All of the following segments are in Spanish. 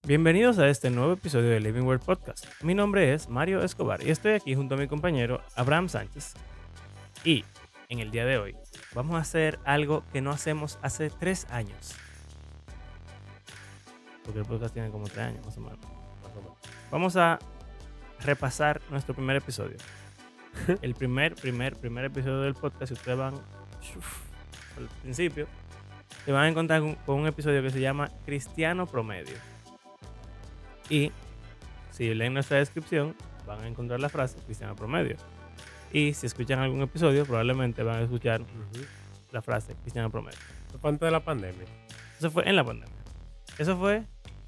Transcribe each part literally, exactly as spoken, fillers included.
Bienvenidos a este nuevo episodio de Living Word Podcast. Mi nombre es Mario Escobar y estoy aquí junto a mi compañero Abraham Sánchez. Y en el día de hoy vamos a hacer algo que no hacemos hace tres años. Porque el podcast tiene como tres años más o menos. Más o menos. Vamos a repasar nuestro primer episodio. El primer, primer, primer episodio del podcast, si ustedes van uf, al principio, se van a encontrar con, con un episodio que se llama Cristiano Promedio. Y si leen nuestra descripción, van a encontrar la frase Cristiano Promedio. Y si escuchan algún episodio, probablemente van a escuchar uh-huh. la frase Cristiano Promedio. Eso fue antes de la pandemia. Eso fue en la pandemia. Eso fue...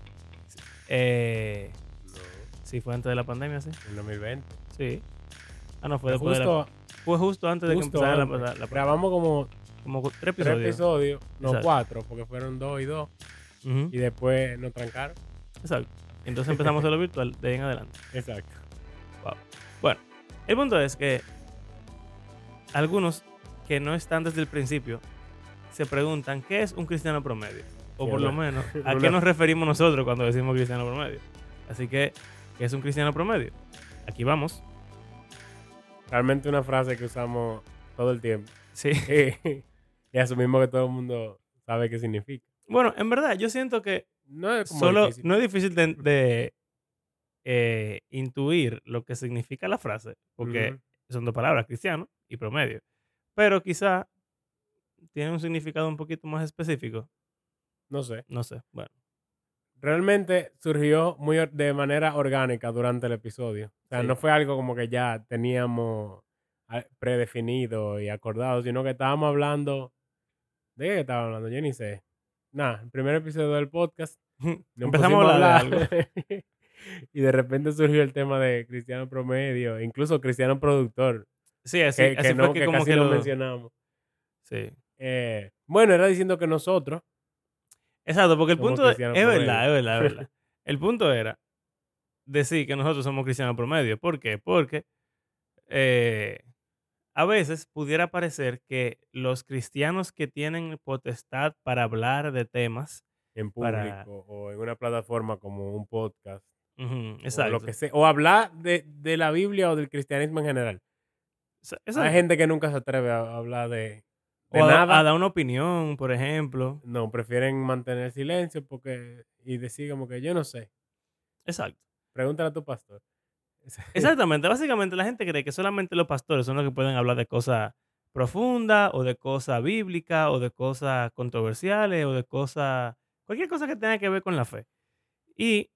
Eh, no. Sí, fue antes de la pandemia, sí. En dos mil veinte. Sí. Ah, no, fue Pero después justo, de la... Fue justo antes de que justo empezara antes. la, la, la Grabamos como como tres tres episodios. episodios, no Exacto. cuatro, porque fueron dos y dos. Uh-huh. Y después nos trancaron. Exacto. Entonces empezamos a lo virtual de ahí en adelante. Exacto. Wow. Bueno, el punto es que algunos que no están desde el principio se preguntan ¿qué es un cristiano promedio? O Sí, por una, lo menos, ¿a una, qué nos referimos nosotros cuando decimos cristiano promedio? Así que, ¿qué es un cristiano promedio? Aquí vamos. Realmente una frase que usamos todo el tiempo. Sí. Y asumimos que todo el mundo sabe qué significa. Bueno, en verdad, yo siento que no es como solo difícil. no es difícil de, de eh, intuir lo que significa la frase, porque uh-huh. son dos palabras, cristiano y promedio. Pero quizá tiene un significado un poquito más específico. No sé. No sé, bueno. Realmente surgió muy de manera orgánica durante el episodio. O sea, sí. no fue algo como que ya teníamos predefinido y acordado, sino que estábamos hablando... ¿De qué estábamos hablando? Yo ni sé. Nada, el primer episodio del podcast. Empezamos a hablar, hablar de algo. Y de repente surgió el tema de Cristiano Promedio, incluso Cristiano Productor. Sí, así, que, así que fue no, que, que como casi que lo lo mencionamos. Sí. Eh, bueno, era diciendo que nosotros... Exacto, porque el punto es, es verdad, es verdad, es verdad. El punto era decir que nosotros somos cristianos promedio. ¿Por qué? Porque eh, a veces pudiera parecer que los cristianos que tienen potestad para hablar de temas en público para... o en una plataforma como un podcast, uh-huh, o lo que sea, o hablar de, de la Biblia o del cristianismo en general. Exacto. Hay gente que nunca se atreve a hablar de, de o a, nada. a dar una opinión, por ejemplo. No, prefieren mantener silencio porque y decir como que yo no sé. Exacto. Pregúntale a tu pastor. Exactamente. Básicamente la gente cree que solamente los pastores son los que pueden hablar de cosas profundas o de cosas bíblicas o de cosas controversiales o de cosas... Cualquier cosa que tenga que ver con la fe. Y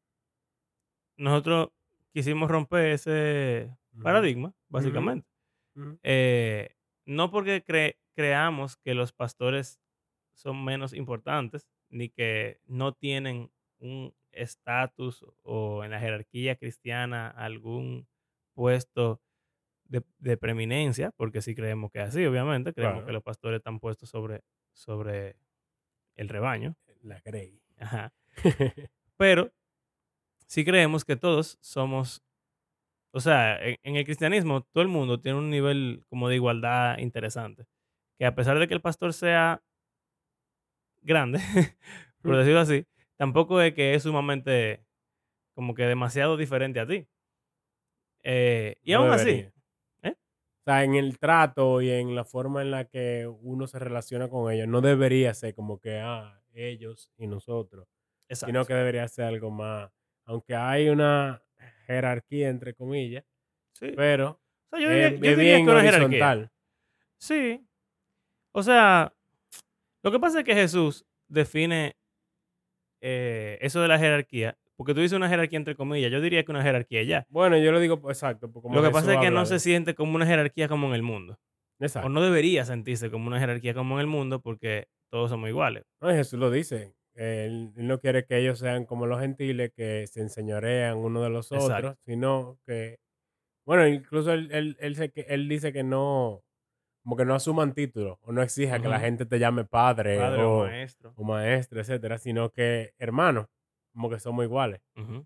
nosotros quisimos romper ese uh-huh. paradigma, básicamente. Uh-huh. Eh, no porque cre- creamos que los pastores son menos importantes, ni que no tienen un estatus o en la jerarquía cristiana algún puesto de, de preeminencia, porque sí creemos que es así, obviamente. Creemos claro. que los pastores están puestos sobre, sobre el rebaño. La grey. Ajá. Pero sí creemos que todos somos, o sea, en, en el cristianismo todo el mundo tiene un nivel como de igualdad interesante. Que a pesar de que el pastor sea grande, por decirlo así, tampoco es que es sumamente como que demasiado diferente a ti. Eh, y no aún debería. así, ¿eh? O sea, en el trato y en la forma en la que uno se relaciona con ellos, no debería ser como que, ah, ellos y nosotros. Exacto. Sino que debería ser algo más, aunque hay una jerarquía, entre comillas, sí. pero o sea, yo diría, es, yo es diría bien que una horizontal. Jerarquía. Sí. O sea, lo que pasa es que Jesús define eh, eso de la jerarquía, porque tú dices una jerarquía entre comillas, yo diría que una jerarquía ya. Bueno, yo lo digo exacto. Como lo que Jesús pasa es que no de... se siente como una jerarquía como en el mundo. Exacto. O no debería sentirse como una jerarquía como en el mundo porque todos somos iguales. No, Jesús lo dice. Él, él no quiere que ellos sean como los gentiles que se enseñorean uno de los Exacto. otros, sino que, bueno, incluso él, él, él, se, él dice que no, como que no asuman títulos o no exija uh-huh. que la gente te llame padre, padre o, o maestro, o maestro, etcétera, sino que hermanos, como que somos iguales. Uh-huh.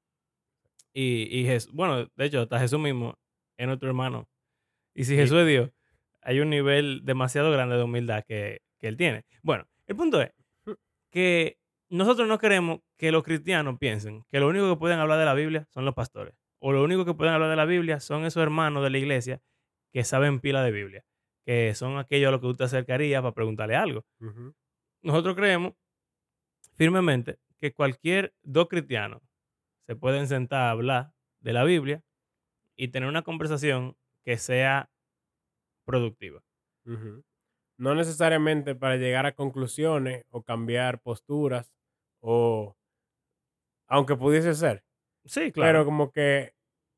Y, y Jesús, bueno, de hecho, hasta Jesús mismo es nuestro hermano. Y si sí. Jesús es Dios, hay un nivel demasiado grande de humildad que, que él tiene. Bueno, el punto es que nosotros no queremos que los cristianos piensen que lo único que pueden hablar de la Biblia son los pastores. O lo único que pueden hablar de la Biblia son esos hermanos de la iglesia que saben pila de Biblia. Que son aquellos a los que tú te acercarías para preguntarle algo. Ujú. Nosotros creemos firmemente que cualquier dos cristianos se pueden sentar a hablar de la Biblia y tener una conversación que sea productiva. Ujú. No necesariamente para llegar a conclusiones o cambiar posturas, o aunque pudiese ser, Sí, pero claro. como que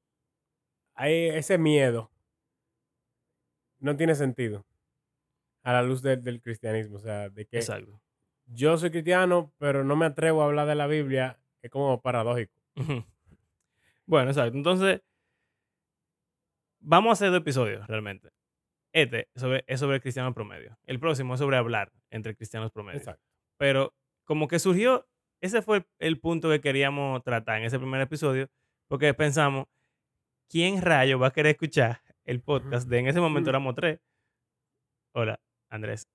hay ese miedo, no tiene sentido a la luz del, del cristianismo. O sea, de que Exacto. yo soy cristiano, pero no me atrevo a hablar de la Biblia, es como paradójico. Ujú. Bueno, exacto. Entonces, vamos a hacer dos episodios realmente. Este sobre, es sobre el cristiano promedio. El próximo es sobre hablar entre cristianos promedio. Exacto. Pero como que surgió, ese fue el, el punto que queríamos tratar en ese primer episodio, porque pensamos, ¿quién rayo va a querer escuchar el podcast de en ese momento éramos tres? Hola, Andrés.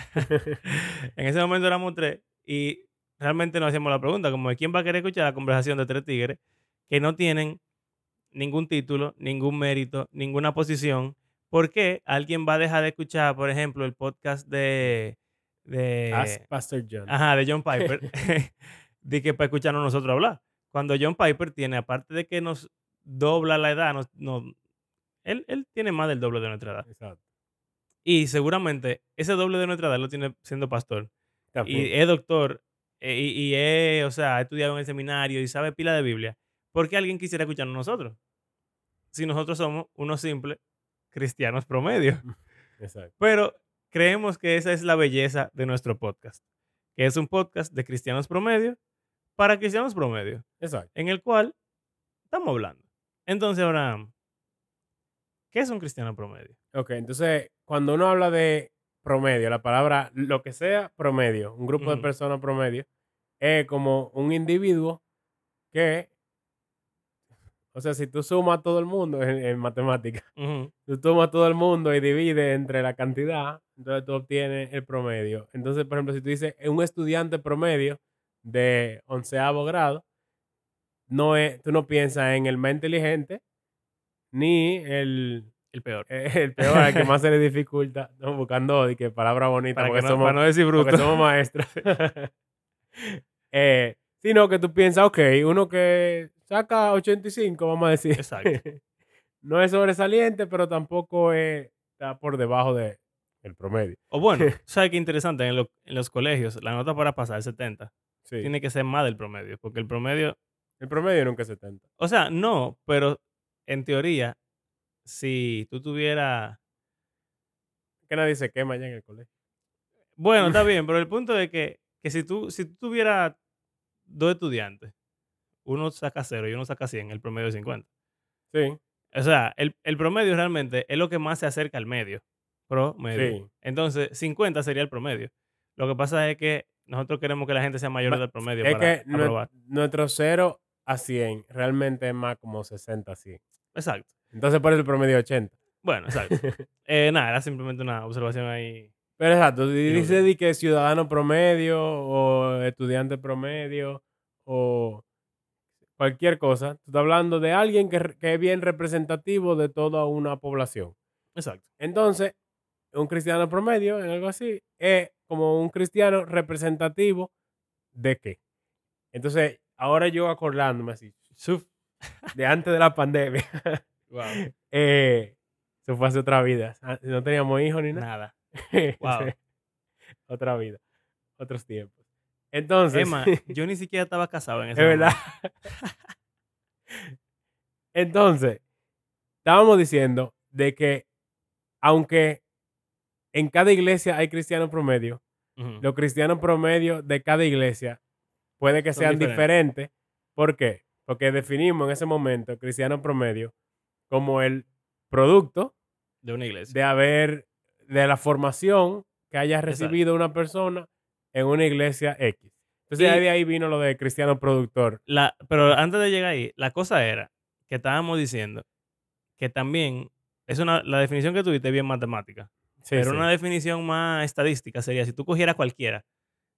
En ese momento éramos tres y realmente nos hacíamos la pregunta, como de quién va a querer escuchar la conversación de tres tigres que no tienen ningún título, ningún mérito, ninguna posición. ¿Por qué alguien va a dejar de escuchar, por ejemplo, el podcast de, Ask de, Pastor John. ajá, de John Piper, de que para escucharnos nosotros hablar? Cuando John Piper tiene, aparte de que nos dobla la edad, nos, nos- él, él tiene más del doble de nuestra edad. Exacto. Y seguramente ese doble de nuestra edad lo tiene siendo pastor. Y También. es doctor. eh, Y, y es, o sea, ha estudiado en el seminario y sabe pila de Biblia. ¿Por qué alguien quisiera escucharnos nosotros? Si nosotros somos unos simples cristianos promedio. Exacto. Pero creemos que esa es la belleza de nuestro podcast, que es un podcast de cristianos promedio para cristianos promedio, Exacto. en el cual estamos hablando. Entonces, Abraham, ¿qué es un cristiano promedio? Ok, entonces, cuando uno habla de promedio, la palabra lo que sea promedio, un grupo de Ujú, personas promedio, es como un individuo que, o sea, si tú sumas a todo el mundo en, en matemáticas, ujú, tú sumas a todo el mundo y divides entre la cantidad, entonces tú obtienes el promedio. Entonces, por ejemplo, si tú dices "Es un estudiante promedio de onceavo grado", no es, tú no piensas en el más inteligente ni el, el peor. Eh, el peor, al que más se le dificulta, ¿no? Buscando de que palabra bonita, Para, que porque no, para somos, no decir porque bruto. somos maestros. Sí, eh, sino que tú piensas, ok, uno que saca ochenta y cinco, vamos a decir, exacto. no es sobresaliente, pero tampoco es- está por debajo de, del promedio. O bueno, ¿sabes qué interesante? En, lo- en los colegios, la nota para pasar, setenta, Sí, tiene que ser más del promedio, porque el promedio, el promedio nunca es setenta. o sea, no, pero en teoría, si tú tuvieras, Que nadie se quema ya en el colegio. bueno, está bien, pero el punto es que, que si tú, si tú tuvieras dos estudiantes, uno saca cero y uno saca cien, el promedio es cincuenta. Sí, O sea, el, el promedio realmente es lo que más se acerca al medio, promedio. sí. Entonces, cincuenta sería el promedio. Lo que pasa es que nosotros queremos que la gente sea mayor Ma- del promedio Es para que nue- aprobar. nuestro cero a cien realmente es más como sesenta a cien. Exacto. Entonces por eso el promedio es ochenta. Bueno, exacto. Eh, nada, era simplemente una observación ahí Pero exacto, si dice inútil. de que ciudadano promedio o estudiante promedio o cualquier cosa, tú estás hablando de alguien que, re- que es bien representativo de toda una población. Exacto. Entonces, un cristiano promedio, en algo así, es como un cristiano representativo de qué. Entonces, ahora yo acordándome así, Suf. de antes de la pandemia, Wow. eh, eso fue hace otra vida. Ah, no teníamos hijos ni nada. Nada. Sí, Wow. otra vida, otros tiempos. Entonces, Emma, yo ni siquiera estaba casado en es ese verdad. momento. Entonces, estábamos diciendo de que aunque en cada iglesia hay cristianos promedio, Ujú. los cristianos promedio de cada iglesia puede que Son sean diferentes. diferentes. ¿Por qué? Porque definimos en ese momento cristiano promedio como el producto De una iglesia. de haber, de la formación que haya Exacto. recibido una persona en una iglesia X. Entonces, ahí Y de ahí vino lo de cristiano productor. la, pero antes de llegar ahí, la cosa era que estábamos diciendo que también es una, la definición que tuviste es bien matemática, Sí, pero sí. una definición más estadística sería si tú cogieras cualquiera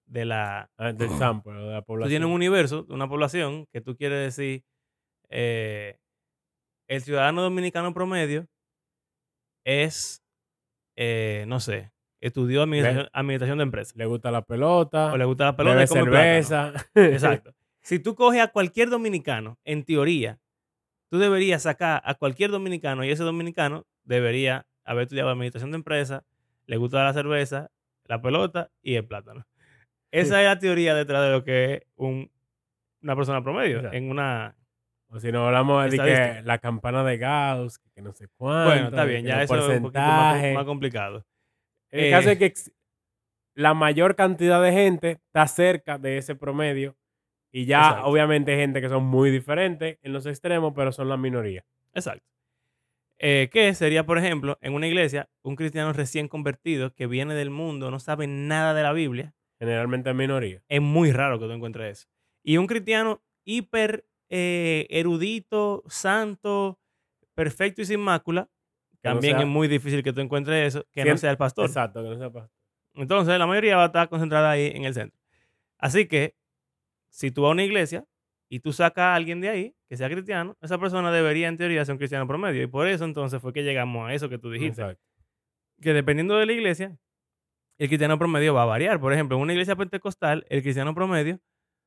de la... Ah, del sample, de la Tú tienes un población. universo, una población, que tú quieres decir, eh, el ciudadano dominicano promedio es, eh, no sé, estudió Le, administración, administración de empresas, le gusta la o pelota, le gusta la pelota bebe y come plátano. cerveza. Exacto. Si tú coges a cualquier dominicano, en teoría, tú deberías sacar a cualquier dominicano y ese dominicano debería haber estudiado administración de empresas, le gusta la cerveza, la pelota y el plátano. Esa es la teoría detrás de lo que es un, una persona promedio Exacto. en una O si no hablamos de estadística. que la campana de Gauss, que no sé Bueno, cuánto, está de bien, que ya los eso es un poquito más, com- más porcentajes. complicado. El caso Eh, es que ex- la mayor cantidad de gente está cerca de ese promedio y ya exacto, obviamente hay gente que son muy diferentes en los extremos, pero son la minoría. exacto. Eh, que sería, por ejemplo, en una iglesia, un cristiano recién convertido que viene del mundo, no sabe nada de la Biblia. Generalmente es minoría. Es muy raro que tú encuentres eso. Y un cristiano hiper eh, erudito, santo, perfecto y sin mácula, Que no también es sea muy difícil que tú encuentres eso, que no cien- sea el pastor. Exacto, que no sea pastor. Entonces, la mayoría va a estar concentrada ahí en el centro. Así que, si tú vas a una iglesia y tú sacas a alguien de ahí que sea cristiano, esa persona debería, en teoría, ser un cristiano promedio. Y por eso, entonces, fue que llegamos a eso que tú dijiste. Exacto. Que dependiendo de la iglesia, el cristiano promedio va a variar. Por ejemplo, en una iglesia pentecostal, el cristiano promedio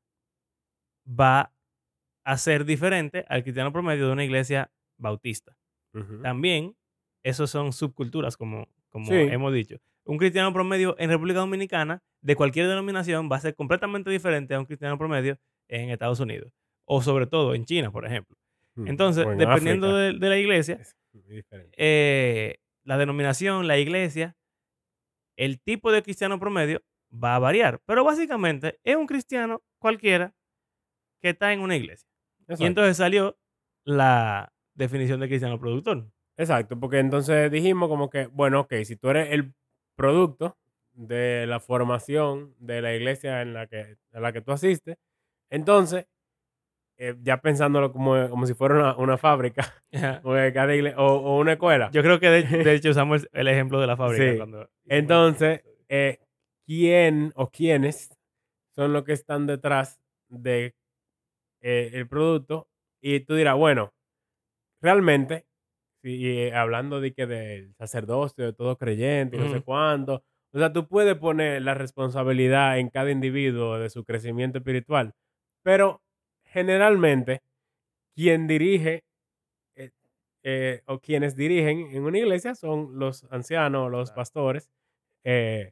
va a ser diferente al cristiano promedio de una iglesia bautista. Ujú. También, esos son subculturas, como, como Sí, hemos dicho. Un cristiano promedio en República Dominicana, de cualquier denominación, va a ser completamente diferente a un cristiano promedio en Estados Unidos. O sobre todo en China, por ejemplo. mm, Entonces, o en dependiendo África de, de la iglesia, es muy diferente. eh, la denominación, la iglesia, el tipo de cristiano promedio va a variar. Pero básicamente es un cristiano cualquiera que está en una iglesia. Y Exacto. entonces salió la definición de cristiano productor. Exacto, porque entonces dijimos como que, bueno, ok, si tú eres el producto de la formación de la iglesia en la que, a la que tú asistes, entonces, eh, ya pensándolo como, como si fuera una, una fábrica Ajá. o, de cada igle- o- o una escuela. Yo creo que de, de hecho usamos el, el ejemplo de la fábrica Sí. cuando hicimos el Entonces, episodio. eh, ¿quién o quiénes son los que están detrás de eh, el producto? Y tú dirás, bueno, realmente, sí, eh, hablando de que del sacerdocio, de todo creyente y no sé Ujú. cuánto, o sea, tú puedes poner la responsabilidad en cada individuo de su crecimiento espiritual, pero generalmente quien dirige eh, eh, o quienes dirigen en una iglesia son los ancianos, los Claro. pastores, eh,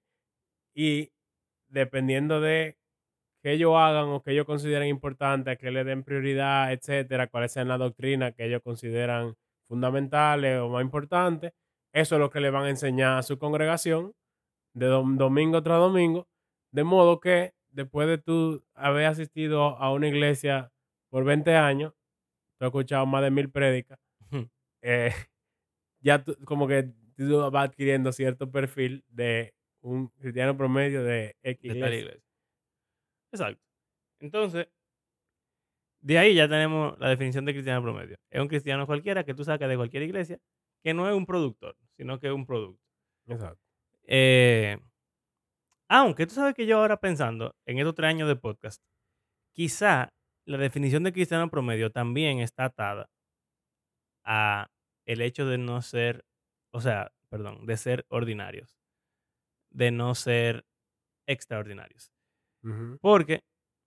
y dependiendo de que ellos hagan o que ellos consideren importante, que le den prioridad, etcétera, cuáles sean las doctrinas que ellos consideran fundamentales o más importantes, eso es lo que le van a enseñar a su congregación de dom- domingo tras domingo, de modo que después de tú haber asistido a una iglesia por veinte años, tú has escuchado más de mil prédicas, Ujú. eh, ya tú, como que tú vas adquiriendo cierto perfil de un cristiano promedio de X De tal iglesia. iglesia. Exacto. Entonces, de ahí ya tenemos la definición de cristiano promedio. Es un cristiano cualquiera que tú sacas de cualquier iglesia, que no es un productor, sino que es un producto. Exacto. Eh, aunque tú sabes que yo ahora pensando en estos tres años de podcast, quizá la definición de cristiano promedio también está atada a el hecho de no ser, o sea, perdón, de ser ordinarios, de no ser extraordinarios. Ujú. Porque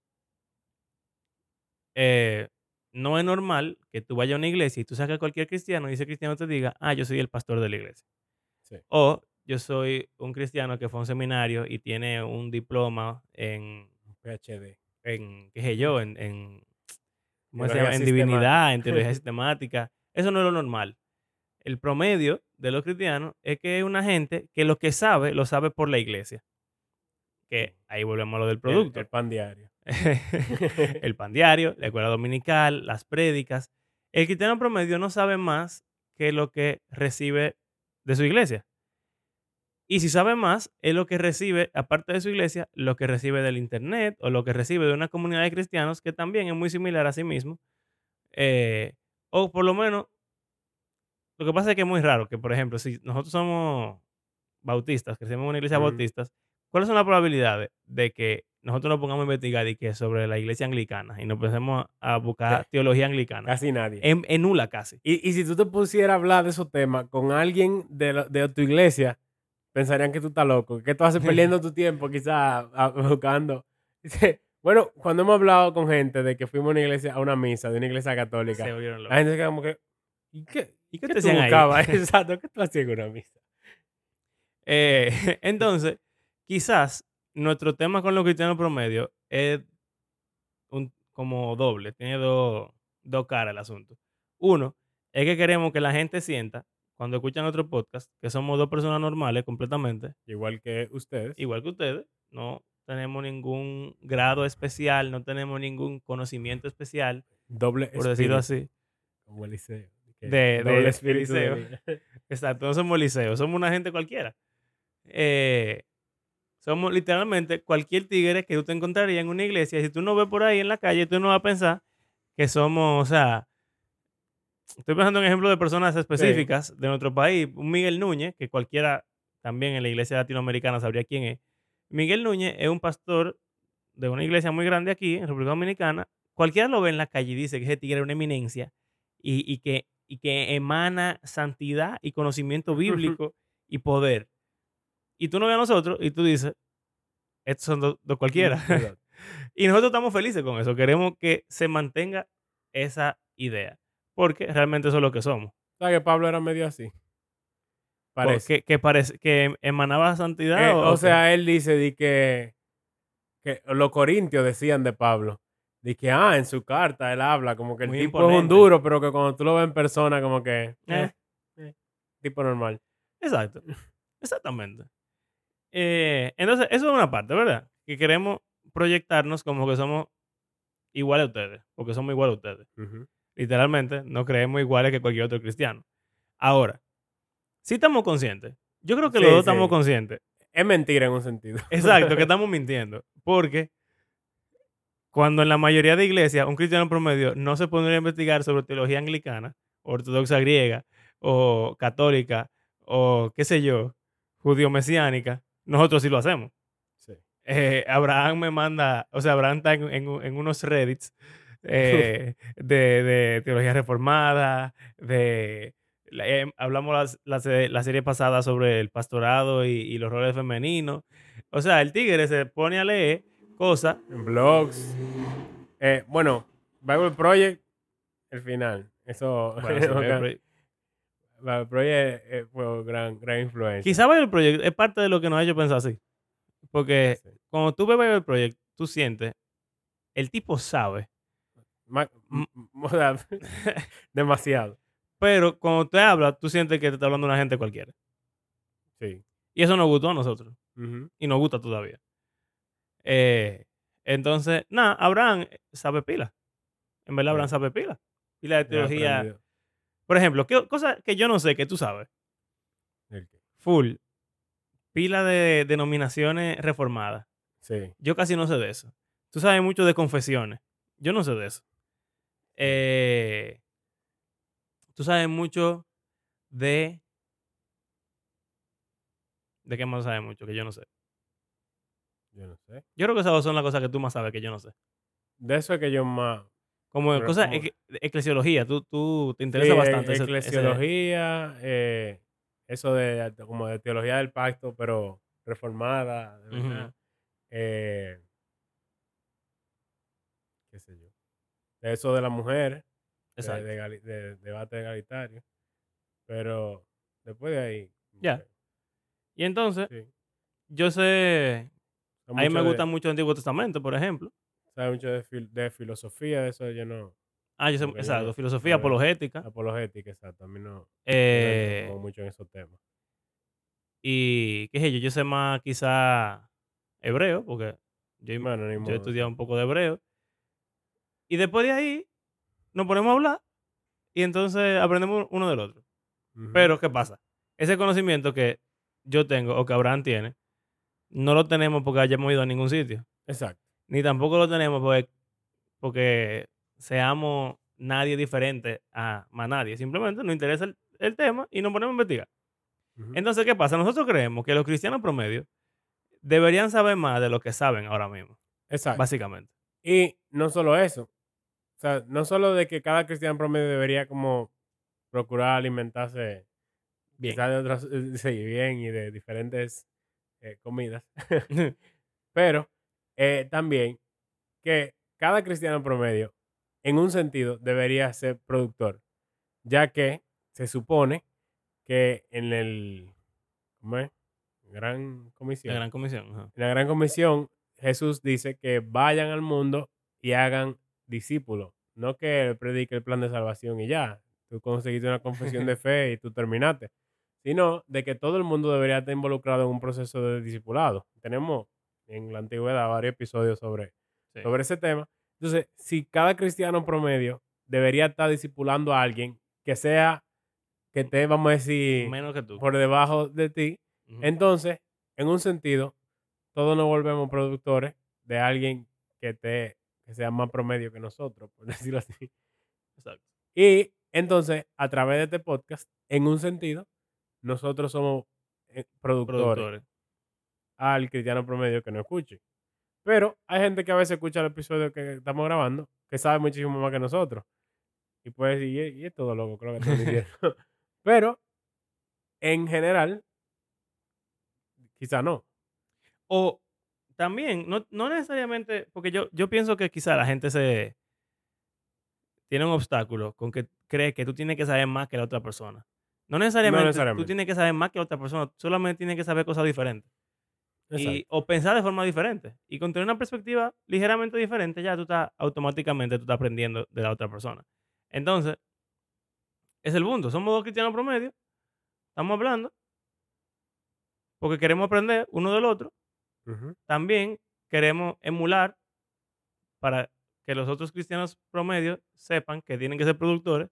eh, no es normal que tú vayas a una iglesia y tú saques a cualquier cristiano y ese cristiano te diga, ah, yo soy el pastor de la iglesia. Sí. O yo soy un cristiano que fue a un seminario y tiene un diploma en, P H D. en qué sé yo, en, en ¿cómo se Teología llama? En sistemática. divinidad, en teología sistemática. Eso no es lo normal. El promedio de los cristianos es que es una gente que lo que sabe, lo sabe por la iglesia. Que ahí volvemos a lo del El, el producto. pan diario. El pan diario, la escuela dominical, las prédicas. El cristiano promedio no sabe más que lo que recibe de su iglesia. Y si sabe más, es lo que recibe, aparte de su iglesia, lo que recibe del internet o lo que recibe de una comunidad de cristianos que también es muy similar a sí mismo. Eh, o por lo menos, lo que pasa es que es muy raro que, por ejemplo, si nosotros somos bautistas, crecemos en una iglesia Ujú. bautistas, ¿cuáles son las probabilidades de que nosotros nos pongamos a investigar y que sobre la iglesia anglicana y nos empecemos a buscar Sí. teología anglicana. Casi nadie. En, en nula casi. Y, y si tú te pusieras a hablar de esos temas con alguien de, la- de tu iglesia, pensarían que tú estás loco, que tú haces perdiendo tu tiempo quizás a- buscando. Dice, bueno, cuando hemos hablado con gente de que fuimos a una iglesia, a una misa de una iglesia católica, Se volvieron la locos. gente se queda como que, ¿y qué? ¿Y qué ¿Qué te tú hacían ahí? buscabas? Exacto, ¿qué tú hacías en una misa? Eh, entonces, quizás nuestro tema con los cristianos promedio es un, como doble, tiene dos, dos caras el asunto. Uno, es que queremos que la gente sienta, cuando escuchan otro podcast, que somos dos personas normales completamente, Igual que ustedes. igual que ustedes, no tenemos ningún grado especial, no tenemos ningún conocimiento especial, Doble por decirlo espíritu, así, como Eliseo. que de, doble de espíritu de Eliseo. Elías. Exacto, no somos Eliseo, somos una gente cualquiera. Eh, somos literalmente cualquier tigre que tú te encontrarías en una iglesia. Si tú nos ves por ahí en la calle, tú no vas a pensar que somos, o sea, estoy pensando en ejemplo de personas Sí. específicas de nuestro país. Un Miguel Núñez, que cualquiera también en la iglesia latinoamericana sabría quién es. Miguel Núñez es un pastor de una iglesia muy grande aquí en República Dominicana. Cualquiera lo ve en la calle y dice que ese tigre es una eminencia y, y que, y que emana santidad y conocimiento bíblico y poder. Y tú no ves a nosotros y tú dices, estos son dos dos cualquiera. Exacto. Y nosotros estamos felices con eso. Queremos que se mantenga esa idea. Porque realmente eso es lo que somos. ¿Sabes que Pablo era medio así? Parece. Que, que, parece, que emanaba santidad Eh, o, o o qué? sea, él dice di que, que los corintios decían de Pablo, de que, ah, en su carta él habla como que el Muy tipo es un imponente. duro, pero que cuando tú lo ves en persona, como que, Eh, eh, eh, tipo normal. exacto. Exactamente. Eh, entonces, eso es una parte, ¿verdad? Que queremos proyectarnos como que somos iguales a ustedes. Porque somos iguales a ustedes. Ujú. Literalmente, no creemos iguales que cualquier otro cristiano. Ahora, si estamos conscientes. Yo creo que los Sí, dos estamos sí. conscientes. Es mentira en un sentido. Exacto, que estamos mintiendo. Porque cuando en la mayoría de iglesias un cristiano promedio no se pondría a investigar sobre teología anglicana, ortodoxa griega, o católica, o qué sé yo, judío mesiánica, nosotros sí lo hacemos. Sí. Eh, Abraham me manda, o sea, Abraham está en, en- en unos Reddits eh, de, de teología reformada, de... la- eh, hablamos las- la, se- la serie pasada sobre el pastorado y, y los roles femeninos. O sea, el tigre se pone a leer cosas. En blogs. Eh, bueno, Bible Project, el final. Eso. Bueno, sí, Bible Project. Bible Project eh, fue gran, gran influencia. Quizá Bible Project es parte de lo que nos ha hecho pensar así. Porque Sí. cuando tú ves Bible Project, tú sientes, el tipo sabe. Ma- Mm. m- o sea, demasiado. Pero cuando te habla, tú sientes que te está hablando una gente cualquiera. Sí. Y eso nos gustó a nosotros. Ujú. Y nos gusta todavía. Eh, entonces, nada, Abraham sabe pila. En verdad, Abraham Sí. sabe pila. Pila de He teología. aprendido. Por ejemplo, ¿qué cosa que yo no sé que tú sabes? El que- Full. Pila de denominaciones reformadas. Sí. Yo casi no sé de eso. Tú sabes mucho de confesiones. Yo no sé de eso. Eh, tú sabes mucho de... ¿De qué más sabes mucho? Que yo no sé. Yo no sé. Yo creo que esas dos son las cosas que tú más sabes que yo no sé. De eso es que yo más. Como Pero cosas, como- ecle- eclesiología, tú, tú te Sí, interesa bastante e- ese- ese- eclesiología, eh, eso de como de teología del pacto, pero reformada, de Ujú. verdad. Eh, qué sé yo. De eso de la mujer, de, Exacto. de gali- de debate egalitario. Pero después de ahí. como Ya. que, Y entonces, sí. yo sé, Sé a mí me mucho gusta de, mucho el Antiguo Testamento, por ejemplo. sabe mucho de, fil- de filosofía, de eso yo no. Ah, yo sé, Como que yo exacto, no. filosofía no veo. apologética. Apologética, exacto. A mí no. no eh, entro como mucho en esos temas. y qué sé yo, yo sé más quizá hebreo, porque yo, Bueno, ni yo he modo. estudiado sí. un poco de hebreo. Y después de ahí, nos ponemos a hablar y entonces aprendemos uno del otro. Ujú. Pero, ¿qué pasa? Ese conocimiento que yo tengo o que Abraham tiene, no lo tenemos porque hayamos ido a ningún sitio. Exacto. Ni tampoco lo tenemos porque, porque seamos nadie diferente a más nadie. Simplemente nos interesa el, el tema y nos ponemos a investigar. Ujú. Entonces, ¿qué pasa? Nosotros creemos que los cristianos promedio deberían saber más de lo que saben ahora mismo. Exacto. Básicamente. Y no solo eso. O sea, no solo de que cada cristiano promedio debería como procurar alimentarse Bien. quizás de otras, eh, sí, bien y de diferentes eh, comidas, pero eh, también que cada cristiano promedio, en un sentido, debería ser productor, ya que se supone que en el, ¿cómo es? Gran La comisión. gran comisión. Ajá. En la gran comisión, Jesús dice que vayan al mundo y hagan discípulos, no que predique el plan de salvación y ya, tú conseguiste una confesión de fe y tú terminaste, sino de que todo el mundo debería estar involucrado en un proceso de discipulado. Tenemos en la antigüedad varios episodios sobre, Sí. sobre ese tema. Entonces, si cada cristiano promedio debería estar discipulando a alguien que sea, que esté, vamos a decir, Menos que tú. por debajo de ti, Ujú. entonces, en un sentido, todos nos volvemos productores de alguien que, te, que sea más promedio que nosotros, por decirlo así. Exacto. Y entonces, a través de este podcast, en un sentido, nosotros somos eh, productores Productores. al cristiano promedio que no escuche. Pero hay gente que a veces escucha el episodio que estamos grabando, que sabe muchísimo más que nosotros. Y puede decir, y, y es todo loco, creo que están diciendo. Pero, en general, quizá no. O también, no, no necesariamente, porque yo, yo pienso que quizá la gente se tiene un obstáculo con que cree que tú tienes que saber más que la otra persona. No No necesariamente tú necesariamente. tienes que saber más que la otra persona, tú solamente tienes que saber cosas diferentes. Y, Exacto. o pensar de forma diferente. Y con tener una perspectiva ligeramente diferente, ya tú estás automáticamente tú estás aprendiendo de la otra persona. Entonces, es el punto. Somos dos cristianos promedio, estamos hablando porque queremos aprender uno del otro. Ujú. También queremos emular para que los otros cristianos promedio sepan que tienen que ser productores.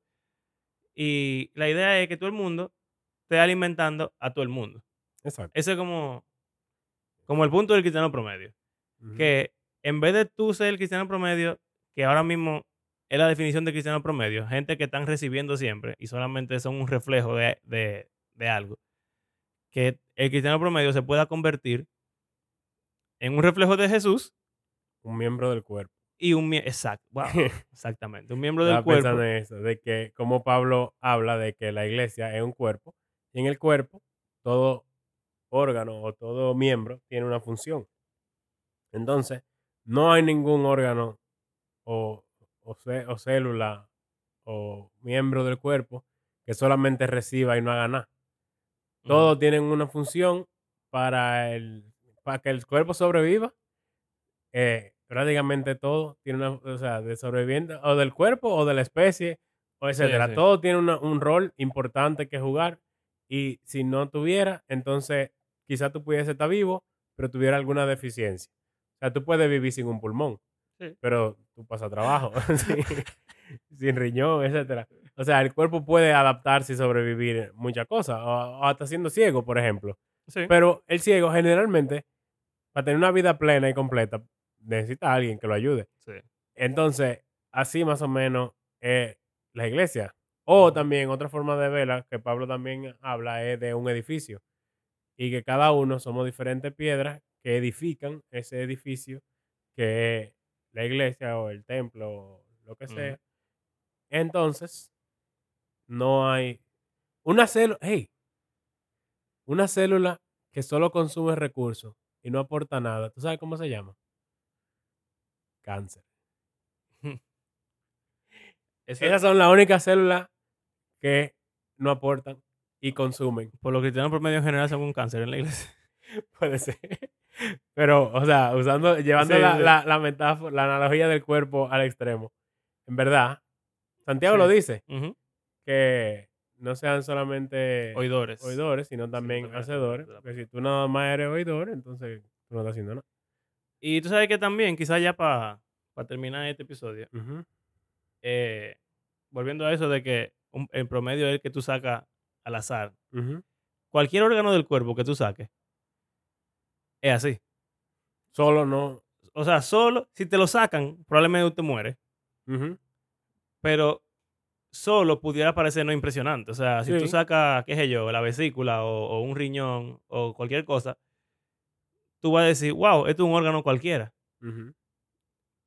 Y la idea es que todo el mundo esté alimentando a todo el mundo. Exacto. Ese es como, como el punto del cristiano promedio. Ujú. Que en vez de tú ser el cristiano promedio, que ahora mismo es la definición de cristiano promedio, gente que están recibiendo siempre y solamente son un reflejo de, de, de algo, que el cristiano promedio se pueda convertir en un reflejo de Jesús Un miembro del cuerpo. y un miembro, exacto, wow, exactamente, un miembro del Estaba pensando cuerpo. en eso, de que como Pablo habla de que la iglesia es un cuerpo, y en el cuerpo todo órgano o todo miembro tiene una función. Entonces, no hay ningún órgano o, o, cé- o célula o miembro del cuerpo que solamente reciba y no haga nada. Ujú, Todos tienen una función para, el, para que el cuerpo sobreviva. Eh, prácticamente todo tiene una, o sea, de sobreviviente o del cuerpo o de la especie o sí, etcétera. sí, Todo tiene una- un rol importante que jugar y si no tuviera, entonces quizá tú pudiese estar vivo, pero tuviera alguna deficiencia. O sea, tú puedes vivir sin un pulmón, sí. pero tú pasas trabajo, sí, sin riñón, etcétera. O sea, el cuerpo puede adaptarse y sobrevivir muchas cosas, o, o hasta siendo ciego, por ejemplo. Sí, Pero el ciego generalmente, para tener una vida plena y completa, necesita a alguien que lo ayude. sí. Entonces, así más o menos es la iglesia. O Ujú, también otra forma de verla que Pablo también habla es de un edificio y que cada uno somos diferentes piedras que edifican ese edificio que es la iglesia o el templo o lo que ujú. sea. Entonces, no hay una célula, hey, una célula que solo consume recursos y no aporta nada. ¿Tú sabes cómo se llama? Cáncer. Eso, Esas son las únicas células que no aportan y consumen. por los cristianos promedio en general son un cáncer en la iglesia. Puede ser. Pero, o sea, usando, Sí, llevando la, sí, la, la metáfora, la analogía del cuerpo al extremo. En verdad, Santiago sí. lo dice, Ujú. que no sean solamente Oidores, oidores, sino sino también también hacedores hacedores. de la Porque si palabra. tú nada más eres oidor, entonces tú no estás haciendo nada. Y tú sabes que también, quizás ya para terminar este episodio, Ujú, eh, volviendo a eso de que un- el promedio es el que tú sacas al azar. ujú. Cualquier órgano del cuerpo que tú saques es así. Solo no. O sea, solo, si te lo sacan, probablemente tú te mueres, Ujú. pero solo pudiera parecer no impresionante. O sea, si tú Sí. sacas, qué sé yo, la vesícula o, o un riñón o cualquier cosa, tú vas a decir, wow, esto es un órgano cualquiera. Ujú.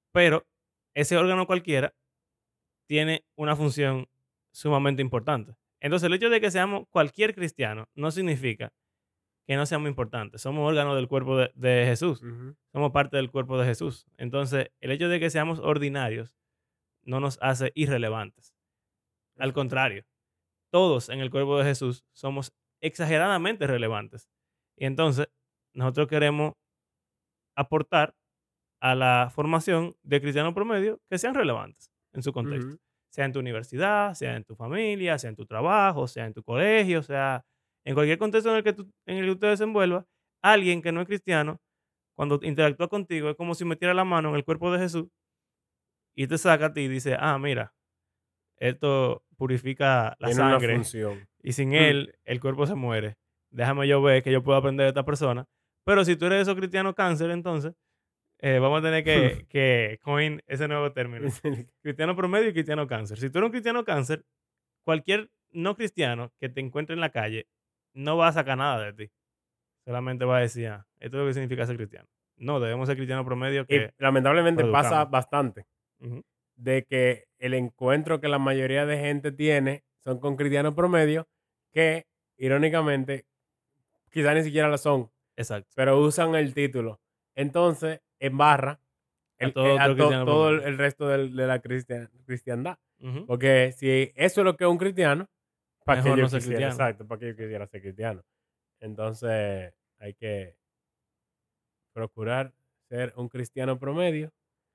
Pero ese órgano cualquiera tiene una función sumamente importante. Entonces, el hecho de que seamos cualquier cristiano no significa que no seamos importantes. Somos órganos del cuerpo de, de Jesús. Ujú. Somos parte del cuerpo de Jesús. Entonces, el hecho de que seamos ordinarios no nos hace irrelevantes. Al Exacto. contrario, todos en el cuerpo de Jesús somos exageradamente relevantes. Y entonces, nosotros queremos aportar a la formación de cristianos promedio que sean relevantes en su contexto. Ujú. Sea en tu universidad, sea en tu familia, sea en tu trabajo, sea en tu colegio, sea en cualquier contexto en el que tú, en el que tú te desenvuelvas, alguien que no es cristiano, cuando interactúa contigo, es como si metiera la mano en el cuerpo de Jesús y te saca a ti y dice, ah, mira, esto purifica la Tiene una sangre función. y sin Mm. él el cuerpo se muere. Déjame yo ver que yo puedo aprender de esta persona. Pero si tú eres de esos cristianos cáncer, entonces eh, vamos a tener que, que coin ese nuevo término. Cristiano promedio y cristiano cáncer. Si tú eres un cristiano cáncer, cualquier no cristiano que te encuentre en la calle no va a sacar nada de ti. Solamente va a decir, ah, esto es lo que significa ser cristiano. No, debemos ser cristiano promedio Y que lamentablemente pasa produzcamos. bastante Ujú. de que el encuentro que la mayoría de gente tiene son con cristianos promedio que, irónicamente, quizás ni siquiera lo son, Exacto. pero usan el título. Entonces, embarra A el, todo eh, otro a to- cristiano todo el, promedio. el resto del- de la cristia- cristiandad. Ujú. Porque si eso es lo que es un cristiano, ¿para qué Mejor yo no ser quisiera? cristiano. Exacto, ¿para qué yo quisiera ser cristiano? Entonces, hay que procurar ser un cristiano promedio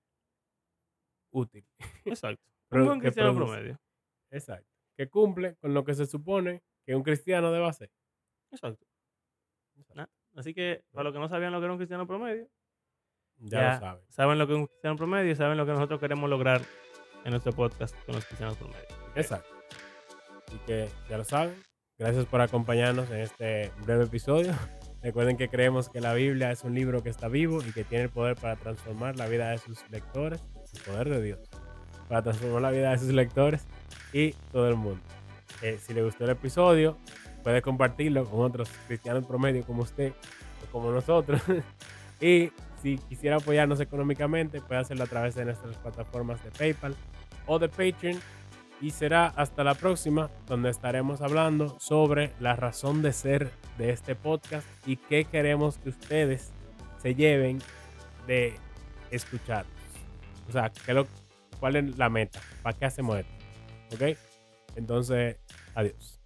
útil, Exacto. Un pro- buen que cristiano produce. promedio. Exacto. Que cumple con lo que se supone que un cristiano debe hacer. Exacto. Nah. Así que, para los que no sabían lo que era un cristiano promedio, Ya lo ya saben. saben lo que es un cristiano promedio y saben lo que nosotros queremos lograr en nuestro podcast con los cristianos promedio. Así que, Exacto. Así que ya lo saben. Gracias por acompañarnos en este breve episodio. Recuerden que creemos que la Biblia es un libro que está vivo y que tiene el poder para transformar la vida de sus lectores, el poder de Dios, para transformar la vida de sus lectores y todo el mundo. Eh, si le gustó el episodio, puede compartirlo con otros cristianos promedio como usted o como nosotros. Y si quisiera apoyarnos económicamente, puede hacerlo a través de nuestras plataformas de PayPal o de Patreon. Y será hasta la próxima, donde estaremos hablando sobre la razón de ser de este podcast y qué queremos que ustedes se lleven de escuchar. O sea, ¿qué lo, ¿cuál es la meta? ¿Para qué hacemos esto? ¿Ok? Entonces, adiós.